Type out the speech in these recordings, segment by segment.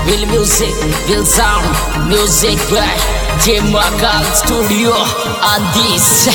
Will music, will sound, music by J Makal Studio on this.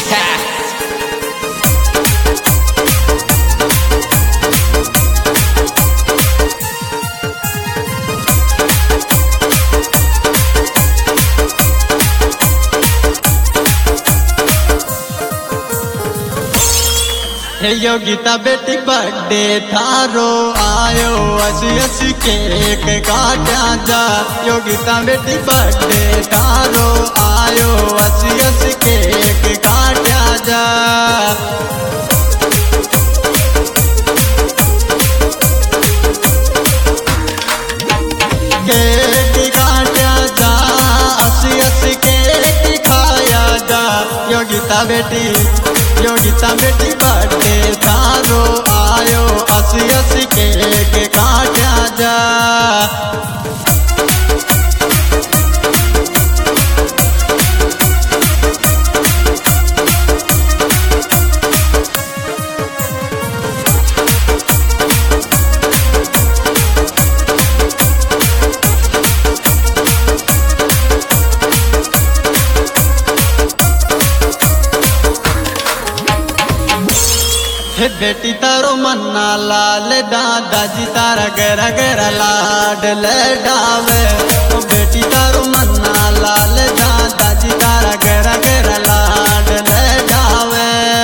हे योगिता बेटी birthday थारो आयो हसी हसी केक काटा जा। योगिता बेटी बर्थडे थारो आयो हसी हसी केक काटा जा। केक काटा जा हसी हसी केक खाया जा। योगिता बेटी बर्थडे थारो आयो हसी हसी केक काटा जा। हे बेटी तारो मन्ना लाल दादाजी तारा गरा गरा लाड ले डावे। ओ बेटी तारो मन्ना लाल दादाजी तारा गरा गरा लाड ले डावे।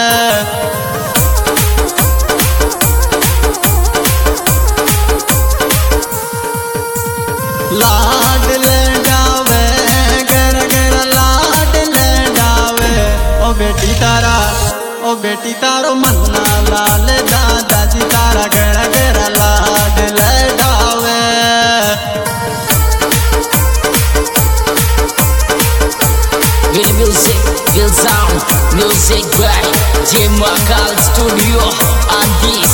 लाड ले डावे गरा गरा लाड ले डावे। ओ बेटी तारो मन्ना लाल दादाजी तारा गरा गरा लाड ले डावे। Will music, will sound, music by J Makal Studio on this.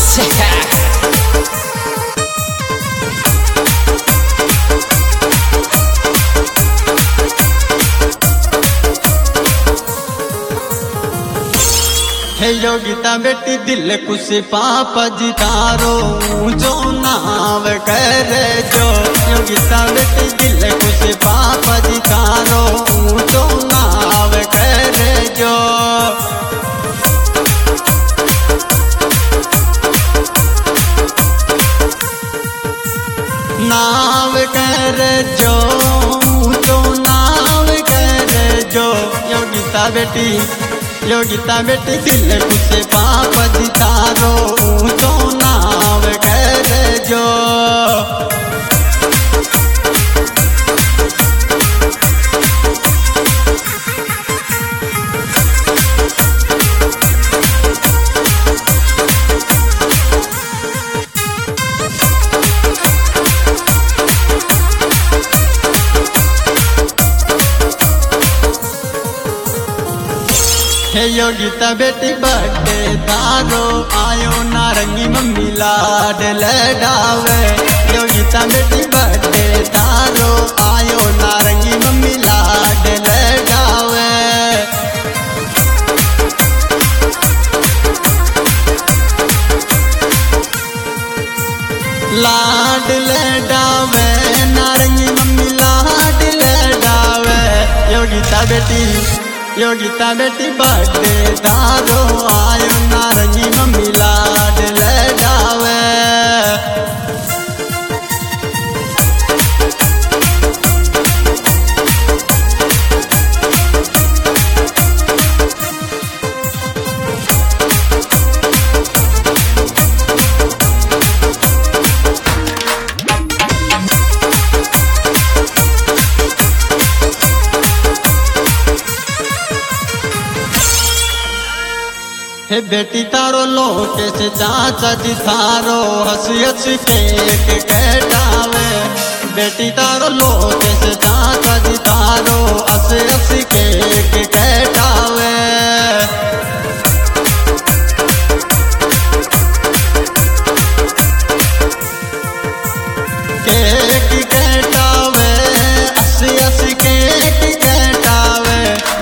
हे योगिता बेटी दिल कुछ पापा जी तारो जो नाव करे जो। योगिता बेटी दिल कुछ पापा जी तारो जो नाव करे जो। नाव करे जो नाव करे जो। योगिता बेटी दिल कुछ पापा जी तारो तो नाव करे जो। हे योगिता बेटी बर्थडे थारो आयो नारंगी मम्मी लाड ले डावे। योगिता बेटी बर्थडे थारो आयो नारंगी मम्मी लाड ले डावे। लाड ले डावे नारंगी मम्मी लाड ले डावे। योगिता बेटी बर्थडे थारो आयो नारंगी मम्मी लाड ले डावे। हे बेटी तारो लोके से चाचा जी थारो हसी हसी केक कटावे। बेटी तारो लोके से चाचा जी थारो हसी हसी केक कटावे। केक कटावे हसी हसी केक कटावे।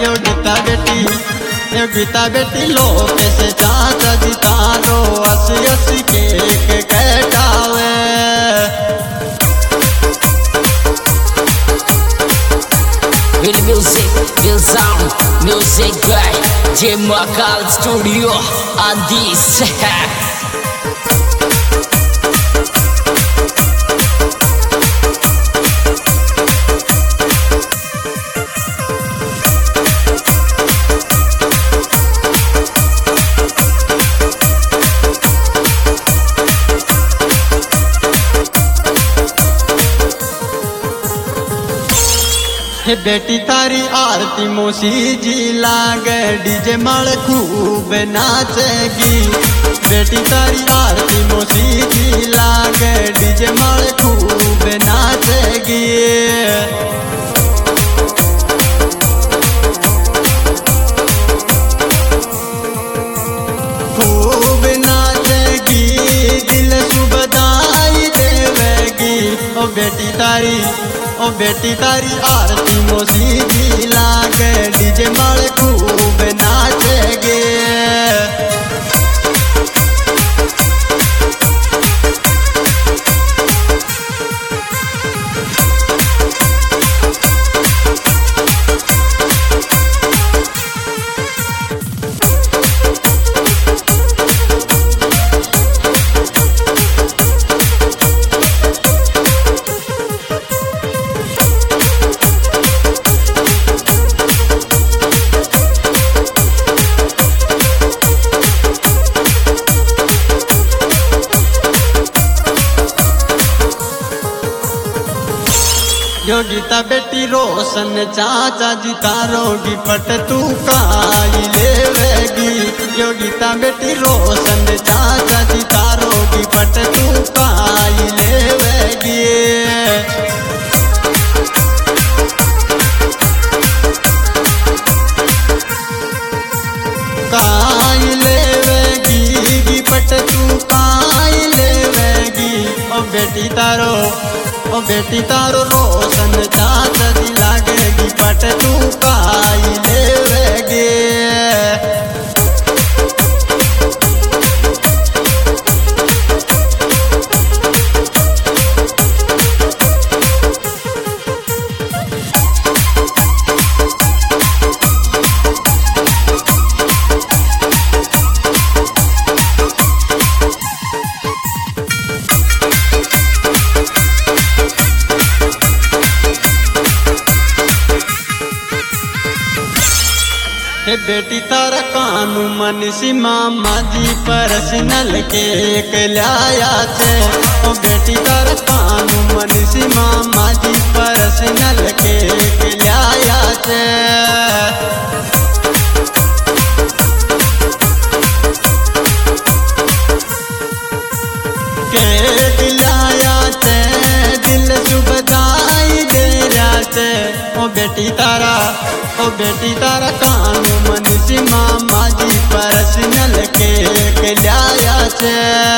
योगिता बेटी लोके से चाचा जी तारो हसी हसी केक कटावे। J Makal Studio on this. हे बेटी तारी आरती मोसी जी लागे डीजे मल खूब नाचेगी। बेटी तारी आरती मोसी जी लागे डीजे मल खूब नाचेगी। खूब नाचेगी दिल सुबदाई देवेगी। ओ बेटी तारी आरती मोसी जी लागे डीजे मल खूब नाचेगे। योगिता बेटी रोशन चाचा जी तारोगी पट तू काई लेवेगी। योगिता बेटी रोशन चाचा जी तारोगी पट तू काई लेवेगी। काई लेवेगी पट तू काई लेवेगी। ओ बेटी तारो रोशन चाचा जी लागेगी पट तू काई लेवेगी। हे बेटी तारा कानू मन सी मामा जी पर्सनल केक लाया छे। ओ बेटी तारा कानू मन सी मामा जी पर्सनल केक लाया छे। केक लाया छे दिल सुबदाई दे रहा छे। ओ बेटी तारा कानू मन सी मामा जी पर्सनल केक लाया छे।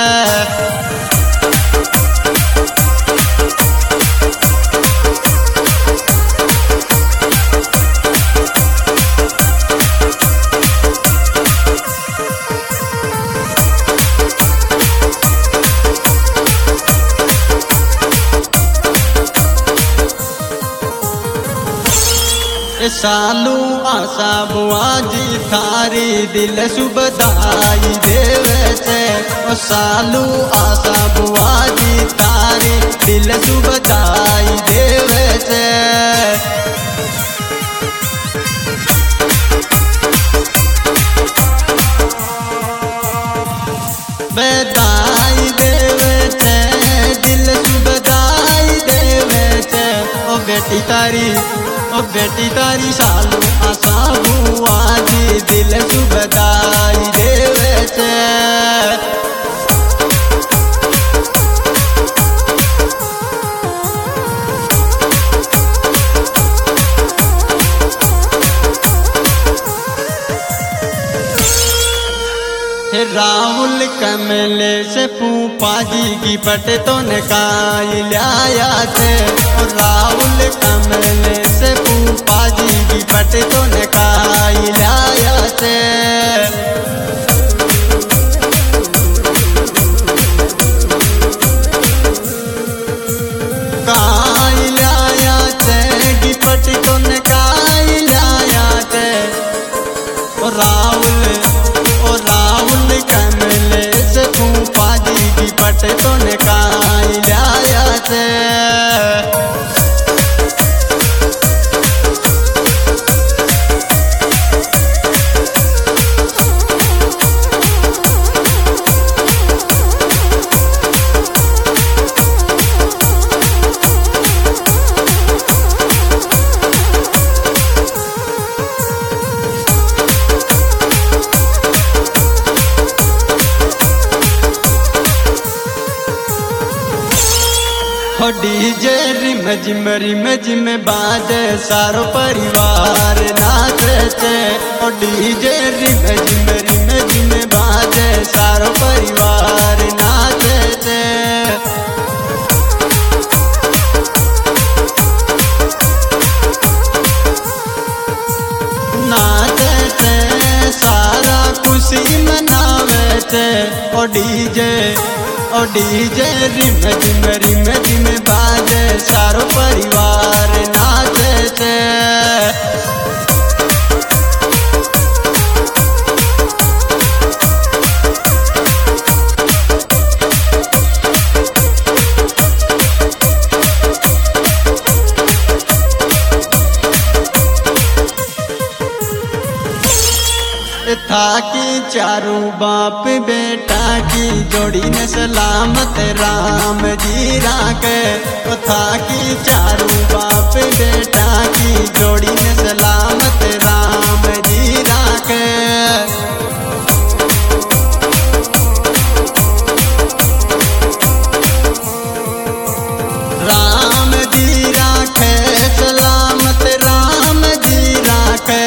सालू आशा बुआ जी थारी दिल सुबदाई देवे छे। ओ सालू आशा बुआ जी थारी दिल सुबदाई देवे छे। बधाई देवे छे दिल सुबदाई देवे छे। ओ बेटी तारी सालू आशा बुआ जी दिल सुबदाई देवे छे। राहुल कमले से फूफा जी की पट तो निकाल लाया छे। राहुल कमले से फूफा जी की पट तो निकाल लाया छे। काई लाया छे की पट तो निकाल लाया छे। राहुल वटे तो ने काई लाया से डीजे रिम जिम बाजे सारो परिवार नाचते। डीजे रिम जिम बाजे सारो परिवार नाचते। नाचते सारा खुशी मनावते। डीजे रिम जिम बाजे सारो परिवार नाचते। था कि चारों बाप बेटा की जोड़ी ने सलामत राम जी राखे। था कि चारों बाप बेटा की जोड़ी ने सलामत राम जी राखे। राम जी राखे सलामत राम जी राखे।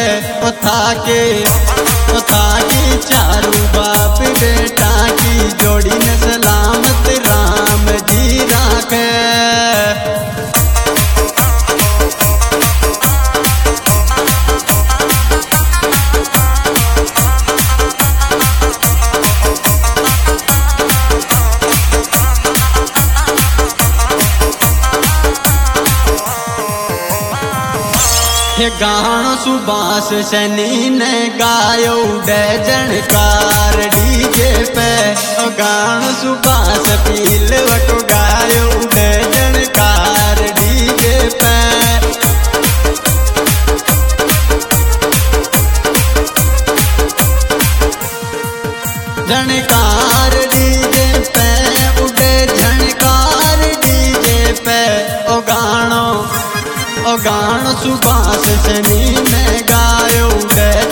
था कि चारों बाप बेटा की जोड़ी ने सलामत राम जी राखे। ये गानो सुभाष सैनी ने गायो उड़े जनकार डीजे पे। गानो सुभाष पील वको गायो उड़े जनकार डीजे पे। जनकार डीजे पे उड़े जनकार डीजे पे। गानो सुभाष सैनी ने गायो उड़े